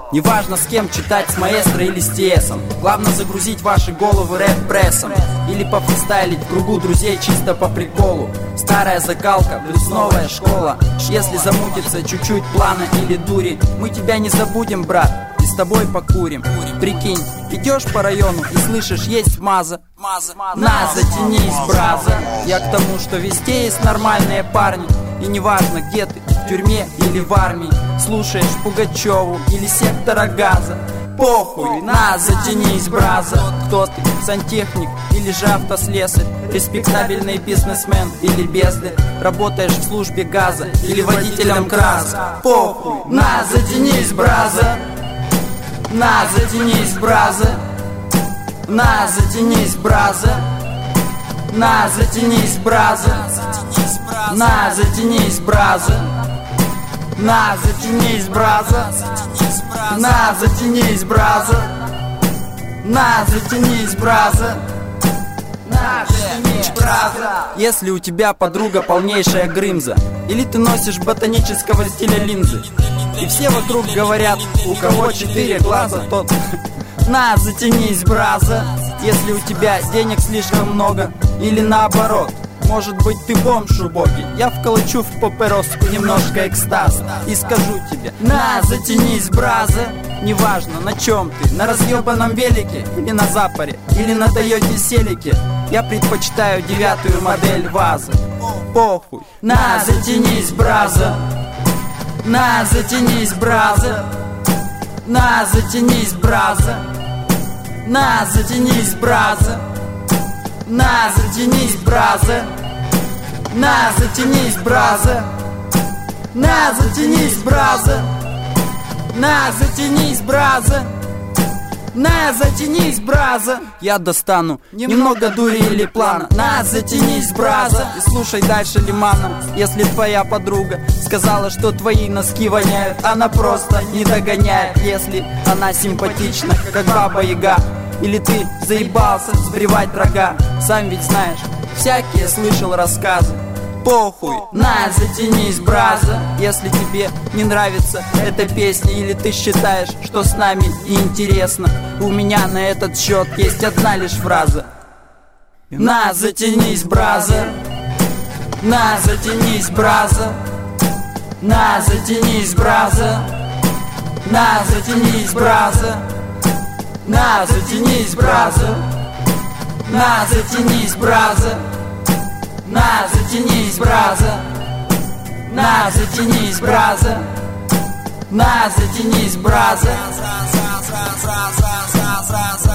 Неважно с кем читать, с маэстро или с TS. Главное загрузить ваши головы рэп-прессом. Или пофристайлить в кругу друзей чисто по приколу. Старая закалка плюс новая школа. Если замутится чуть-чуть плана или дури, мы тебя не забудем, брат, и с тобой покурим. Прикинь, идешь по району и слышишь, есть маза. На, затянись, браза. Я к тому, что везде есть нормальные парни. И неважно, где ты, в тюрьме или в армии, слушаешь Пугачеву или Сектора Газа. Похуй, на, затянись, браза. Кто ты, сантехник или же автослесарь, респектабельный бизнесмен или бездарь, работаешь в службе газа или водителем КРАСа. Похуй, на, затянись, браза. На, затянись, браза. На, затянись, браза. На, затянись, браза. На, затянись, браза. На, затянись, браза. На, затянись, браза. На, затянись, браза. На, затянись, браза. Если у тебя подруга полнейшая грымза, или ты носишь ботанического стиля линзы, и все вокруг говорят, у кого 4 глаза, тот... На, затянись, браза. Если у тебя денег слишком много, или наоборот, может быть ты бомж убогий, я вколочу в папироску немножко экстаза и скажу тебе: на, затянись, браза. Неважно, на чем ты, на разъебанном велике, или на запоре, или на Тойоте Селике, я предпочитаю 9-ю модель ВАЗа. Похуй, на, затянись, браза. На, затянись, браза. На, затянись, браза. На, затянись, браза. На, затянись, браза. На, затянись, браза. На, затянись, браза. На, затянись, браза. На, затянись, браза. Я достану немного дури или плана. На, затянись, браза. И слушай дальше Лимана. Если твоя подруга сказала, что твои носки воняют, она просто не догоняет. Если она симпатична, как Баба Яга, или ты заебался сбривать рога, сам ведь знаешь, всякие слышал рассказы. Похуй, на, затянись, браза. Если тебе не нравится эта песня, или ты считаешь, что с нами и интересно, у меня на этот счет есть одна лишь фраза: на, затянись, браза. На, затянись, браза. На, затянись, браза. На, затянись, браза. На, затянись, браза. На, затянись, браза. На, затянись, браза. На, затянись, браза. На, затянись, браза.